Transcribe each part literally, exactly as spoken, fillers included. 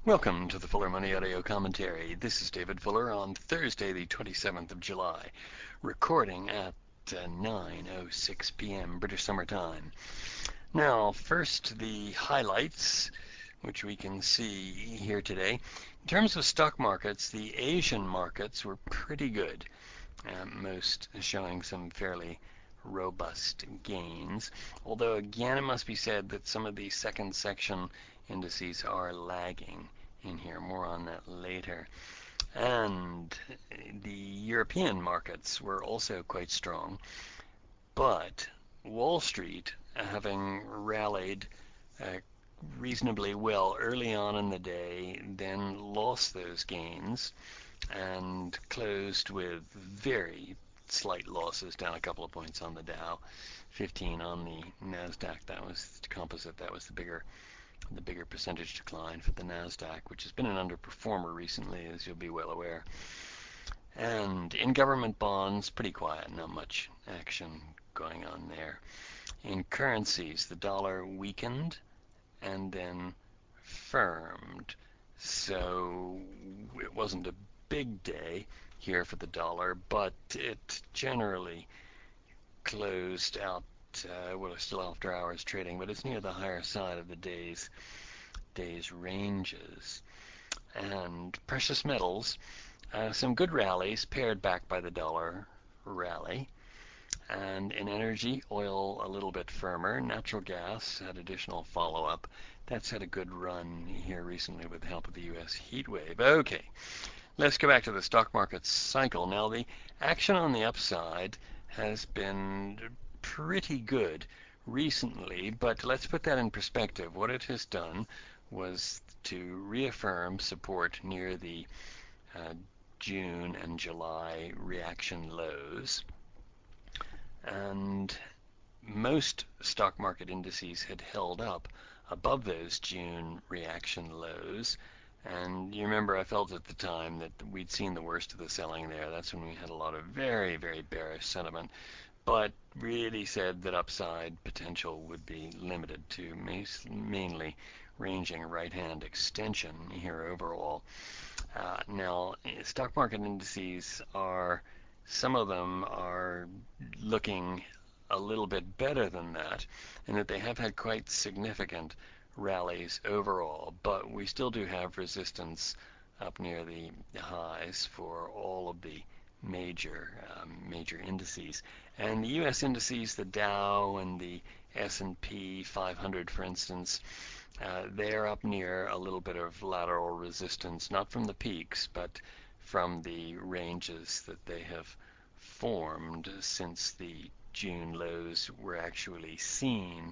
Welcome to the Fuller Money Audio Commentary. This is David Fuller on Thursday, the twenty-seventh of July, recording at uh, nine oh six p m British Summer Time. Now, first the highlights, which we can see here today. In terms of stock markets, the Asian markets were pretty good, uh, most showing some fairly robust gains. Although, again, it must be said that some of the second section indices are lagging in here. More on that later. And the European markets were also quite strong, but Wall Street, having rallied uh, reasonably well early on in the day, then lost those gains and closed with very slight losses, down a couple of points on the Dow, fifteen on the NASDAQ. That was the composite. That was the bigger the bigger percentage decline for the NASDAQ, which has been an underperformer recently, as you'll be well aware. And in government bonds, pretty quiet, not much action going on there. In currencies, the dollar weakened and then firmed. So it wasn't a big day here for the dollar, but it generally closed out, uh, well, it's still after hours trading, but it's near the higher side of the day's day's ranges. And precious metals, uh, some good rallies paired back by the dollar rally. And in energy, oil a little bit firmer. Natural gas had additional follow-up. That's had a good run here recently with the help of the U S heat wave. Okay, let's go back to the stock market cycle. Now, the action on the upside has been pretty good recently, but let's put that in perspective. What it has done was to reaffirm support near the uh, June and July reaction lows. And most stock market indices had held up above those June reaction lows. And you remember I felt at the time that we'd seen the worst of the selling there. That's when we had a lot of very, very bearish sentiment, but really said that upside potential would be limited to mainly ranging right-hand extension here overall. Uh, now, stock market indices are, some of them are looking a little bit better than that, and that they have had quite significant rallies overall, but we still do have resistance up near the highs for all of the major um, major indices. And the U S indices, the Dow and the S and P five hundred, for instance, uh, they're up near a little bit of lateral resistance, not from the peaks, but from the ranges that they have formed since the June lows were actually seen.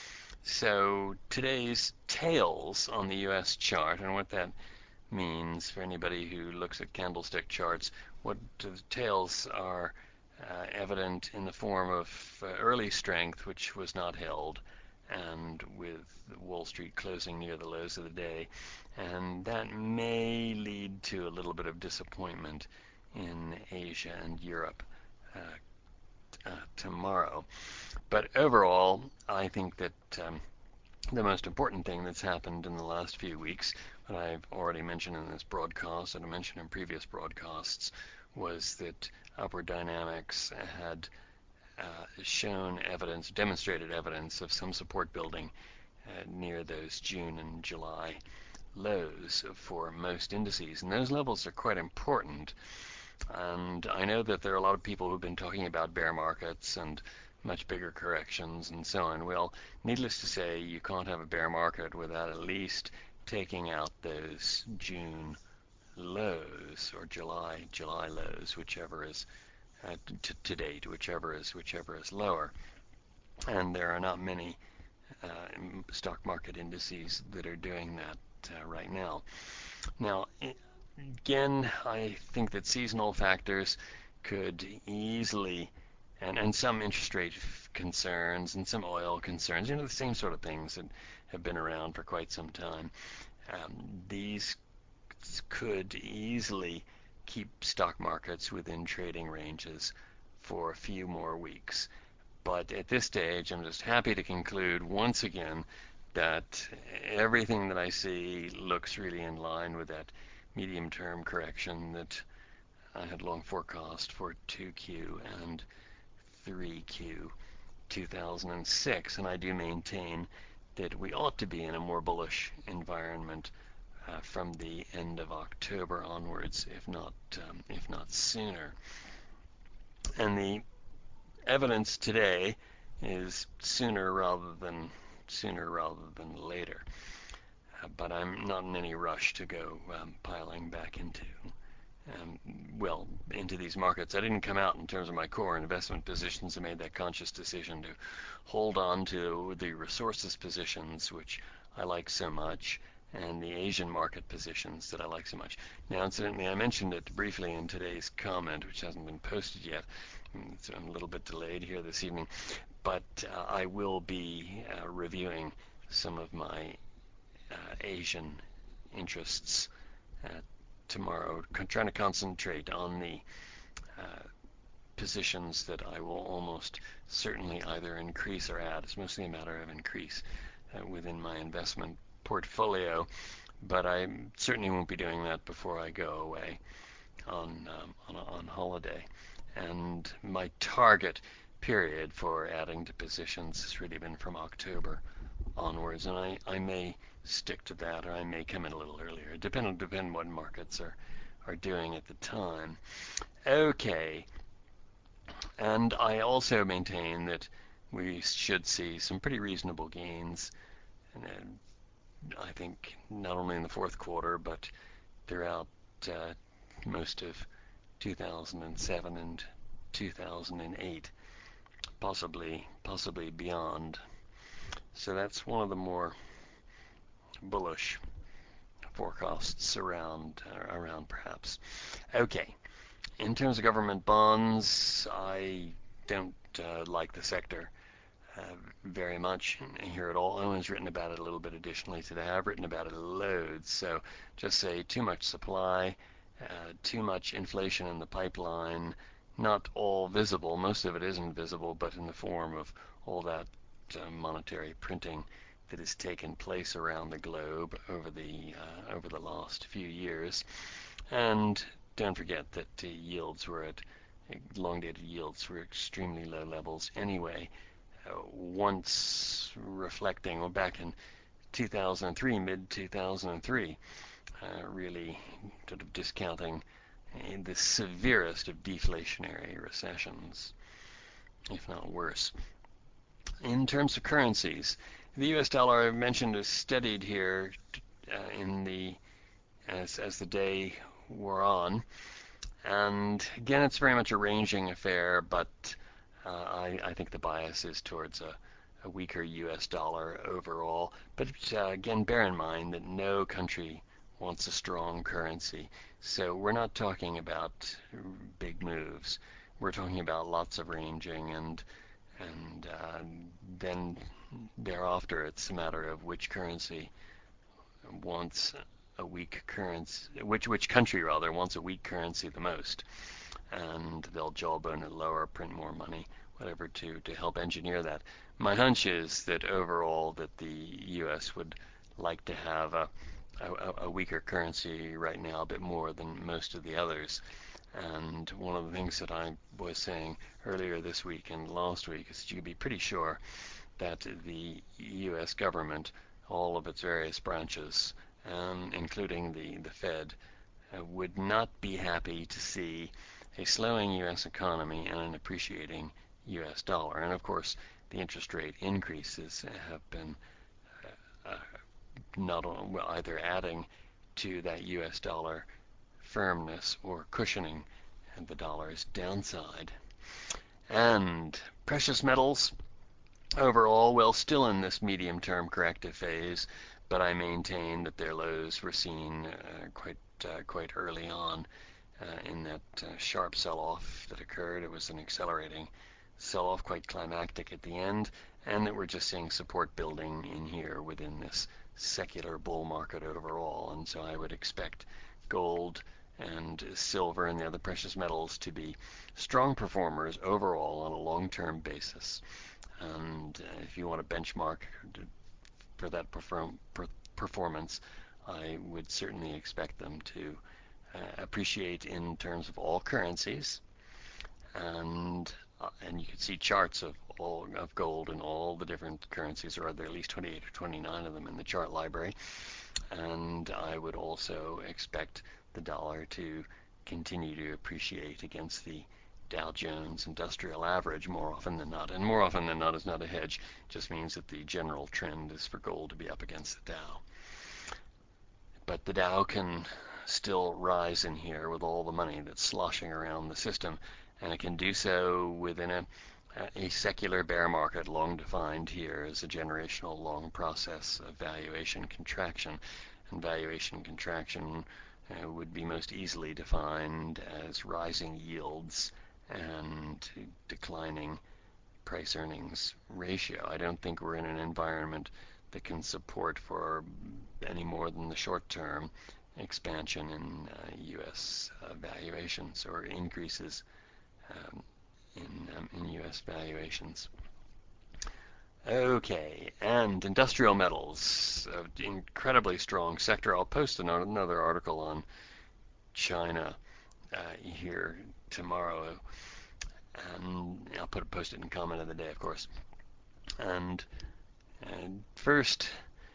So today's tails on the U S chart, and what that means for anybody who looks at candlestick charts, what the tails are uh, evident in the form of uh, early strength, which was not held, and with Wall Street closing near the lows of the day, and that may lead to a little bit of disappointment in Asia and Europe uh, uh, tomorrow. But overall, I think that um, the most important thing that's happened in the last few weeks, that I've already mentioned in this broadcast and I mentioned in previous broadcasts, was that upward dynamics had uh, shown evidence, demonstrated evidence of some support building uh, near those June and July lows for most indices. And those levels are quite important. And I know that there are a lot of people who've been talking about bear markets and much bigger corrections and so on. Well, needless to say, you can't have a bear market without at least taking out those June lows or July July lows, whichever is uh, to, to date, whichever is whichever is lower. And there are not many uh, stock market indices that are doing that uh, right now. Now, again, I think that seasonal factors could easily, and, and some interest rate concerns and some oil concerns, you know, the same sort of things that have been around for quite some time. Um, these could easily keep stock markets within trading ranges for a few more weeks. But at this stage, I'm just happy to conclude once again that everything that I see looks really in line with that medium-term correction that I had long forecast for two Q and three Q two thousand six, and I do maintain that we ought to be in a more bullish environment uh, from the end of October onwards, if not um, if not sooner. And the evidence today is sooner rather than sooner rather than later. Uh, but I'm not in any rush to go um, piling back into um, well into these markets. I didn't come out in terms of my core investment positions. I made that conscious decision to hold on to the resources positions, which I like so much, and the Asian market positions that I like so much. Now, incidentally, I mentioned it briefly in today's comment, which hasn't been posted yet. So I'm a little bit delayed here this evening, but uh, I will be uh, reviewing some of my uh, Asian interests uh, tomorrow, trying to concentrate on the uh, positions that I will almost certainly either increase or add. It's mostly a matter of increase uh, within my investment portfolio, but I certainly won't be doing that before I go away on um, on, on holiday. And my target period for adding to positions has really been from October onwards, and I, I may stick to that, or I may come in a little earlier, depending depend what markets are are doing at the time. Okay, and I also maintain that we should see some pretty reasonable gains, and I think not only in the fourth quarter but throughout uh, most of two thousand seven and two thousand eight, possibly possibly beyond. So that's one of the more bullish forecasts around uh, around perhaps. Okay, in terms of government bonds, I don't uh, like the sector uh, very much here at all. Owen's written about it a little bit additionally today. I've written about it loads. So just say too much supply, uh, too much inflation in the pipeline, not all visible. Most of it isn't visible, but in the form of all that uh, monetary printing that has taken place around the globe over the uh, over the last few years. And don't forget that uh, yields were at long-dated yields were extremely low levels anyway. Uh, once reflecting, well, back in two thousand three, mid two thousand three, uh, really sort of discounting the severest of deflationary recessions, if not worse. In terms of currencies, the U S dollar, I've mentioned, is steadied here uh, in the as as the day wore on, and again, it's very much a ranging affair, but uh, I, I think the bias is towards a, a weaker U S dollar overall. But uh, again, bear in mind that no country wants a strong currency, so we're not talking about big moves. We're talking about lots of ranging, and and uh, then thereafter it's a matter of which currency wants a weak currency, which which country rather wants a weak currency the most, and they'll jawbone it lower, print more money, whatever to to help engineer that. My hunch is that overall that the U S would like to have a a, a weaker currency right now, a bit more than most of the others. And one of the things that I was saying earlier this week and last week is that you can be pretty sure that the U S government, all of its various branches, um, including the, the Fed, uh, would not be happy to see a slowing U S economy and an appreciating U S dollar. And of course, the interest rate increases have been uh, uh, not only, well, either adding to that U S dollar firmness or cushioning the dollar's downside. And precious metals overall, well, still in this medium-term corrective phase, but I maintain that their lows were seen uh, quite uh, quite early on uh, in that uh, sharp sell-off that occurred. It was an accelerating sell-off, quite climactic at the end, and that we're just seeing support building in here within this secular bull market overall. And so I would expect gold and silver and the other precious metals to be strong performers overall on a long-term basis. And uh, if you want to benchmark for that perform, per, performance, I would certainly expect them to uh, appreciate in terms of all currencies, and uh, and you can see charts of all of gold in all the different currencies, or are there at least twenty-eight or twenty-nine of them in the chart library. And I would also expect the dollar to continue to appreciate against the Dow Jones Industrial Average more often than not. And more often than not is not a hedge, it just means that the general trend is for gold to be up against the Dow. But the Dow can still rise in here with all the money that's sloshing around the system, and it can do so within a, a secular bear market, long defined here as a generational long process of valuation contraction. And valuation contraction uh, would be most easily defined as rising yields and declining price earnings ratio. I don't think we're in an environment that can support for any more than the short term expansion in uh, U S uh, valuations or increases um, in, um, in U S valuations. Okay, and industrial metals, uh, incredibly strong sector. I'll post another article on China uh, here tomorrow, and I'll put post it in comment of the day, of course. And, and first,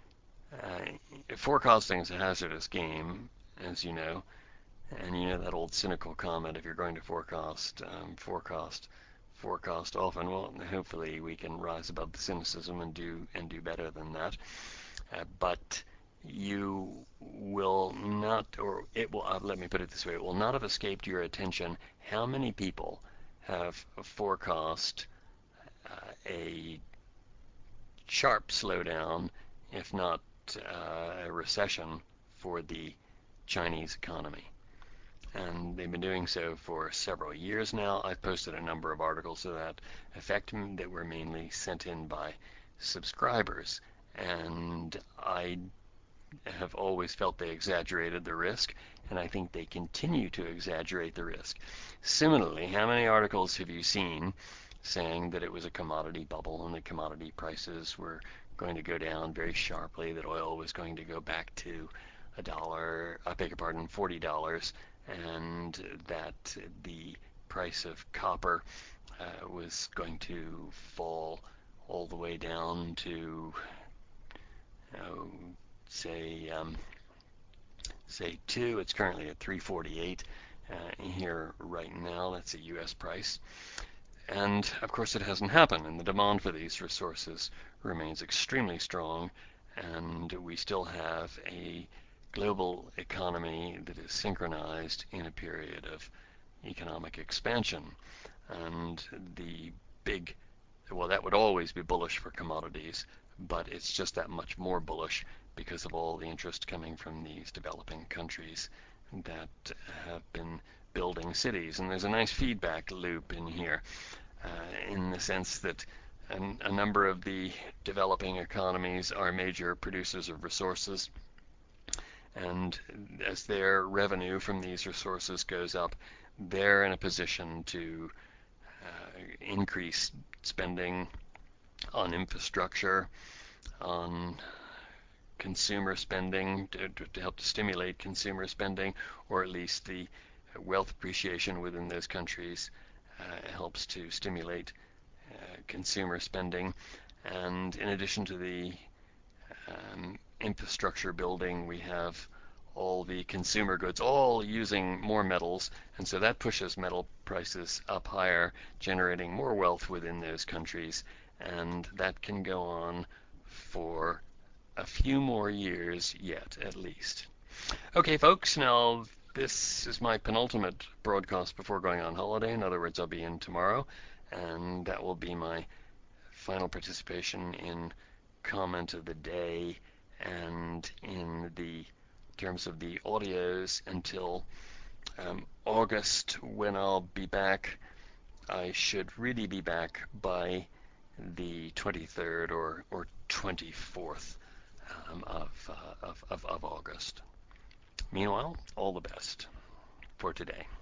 uh, forecasting is a hazardous game, as you know, and you know that old cynical comment: if you're going to forecast, um, forecast, forecast often. Well, hopefully we can rise above the cynicism and do and do better than that. Uh, but you will not, or it will. Uh, let me put it this way: it will not have escaped your attention how many people have forecast uh, a sharp slowdown, if not uh, a recession, for the Chinese economy. And they've been doing so for several years now. I've posted a number of articles to that effect that were mainly sent in by subscribers. And I have always felt they exaggerated the risk, and I think they continue to exaggerate the risk. Similarly, how many articles have you seen saying that it was a commodity bubble and that commodity prices were going to go down very sharply, that oil was going to go back to a dollar, I beg your pardon, forty dollars, and that the price of copper uh, was going to fall all the way down to, you know, say, um, say two. It's currently at three forty-eight uh, here right now. That's a U S price. And of course it hasn't happened, and the demand for these resources remains extremely strong, and we still have a global economy that is synchronized in a period of economic expansion. And the big, well, that would always be bullish for commodities, but it's just that much more bullish because of all the interest coming from these developing countries that have been building cities. And there's a nice feedback loop in here, uh, in the sense that an, a number of the developing economies are major producers of resources, and as their revenue from these resources goes up, they're in a position to uh, increase spending on infrastructure, on consumer spending, to, to help to stimulate consumer spending, or at least the wealth appreciation within those countries uh, helps to stimulate uh, consumer spending. And in addition to the um, infrastructure building, we have all the consumer goods all using more metals, and so that pushes metal prices up higher, generating more wealth within those countries, and that can go on for a few more years yet, at least. Okay, folks, now this is my penultimate broadcast before going on holiday. In other words, I'll be in tomorrow, and that will be my final participation in comment of the day and in the terms of the audios until um, August, when I'll be back. I should really be back by the twenty-third or, or twenty-fourth um, of, uh, of, of, of August. Meanwhile, all the best for today.